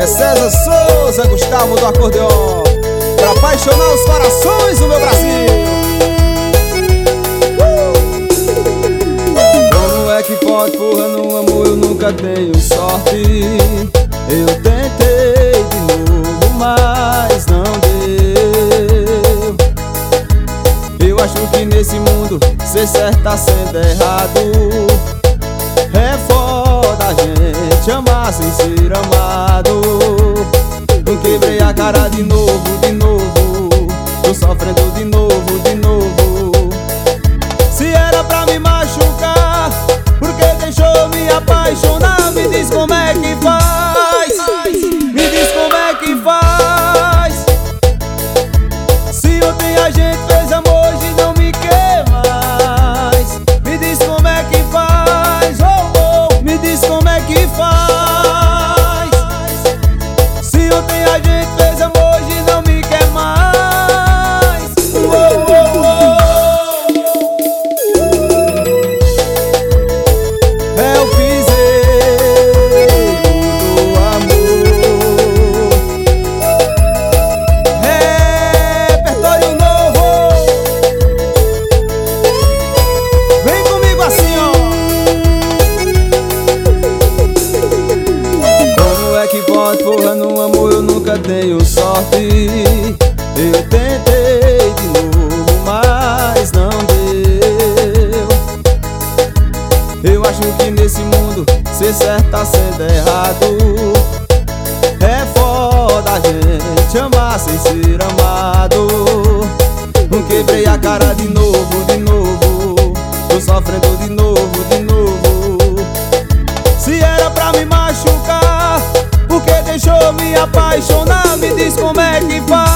É César Souza, Gustavo do acordeon, pra apaixonar os corações do meu Brasil. Como é que pode, porra, no amor eu nunca tenho sorte. Eu tentei de novo, mas não deu. Eu acho que nesse mundo ser certo tá sendo errado. É foda a gente amar sem ser amado. Eu quebrei a cara de novo, tô sofrendo de novo, Se era pra me machucar, por que deixou me apaixonar? Me diz como é que faz, me diz como é que faz. Se ontem a gente fez amor, hoje não me quer mais. Me diz como é que faz, me diz como é que faz. Se ontem a gente fez amor, hoje não me quer mais. Eu fiz do amor. Repertório novo. Vem comigo assim, ó. Como é que pode, porra, no amor eu nunca tenho sorte. Eu tentei de novo, mas não deu. Eu acho que nesse mundo ser certo tá sendo errado. É foda a gente amar sem ser amado. Não quebrei a cara de novo, tô sofrendo de novo, Se era pra me machucar, por que deixou me apaixonar? Me diz como é que faz.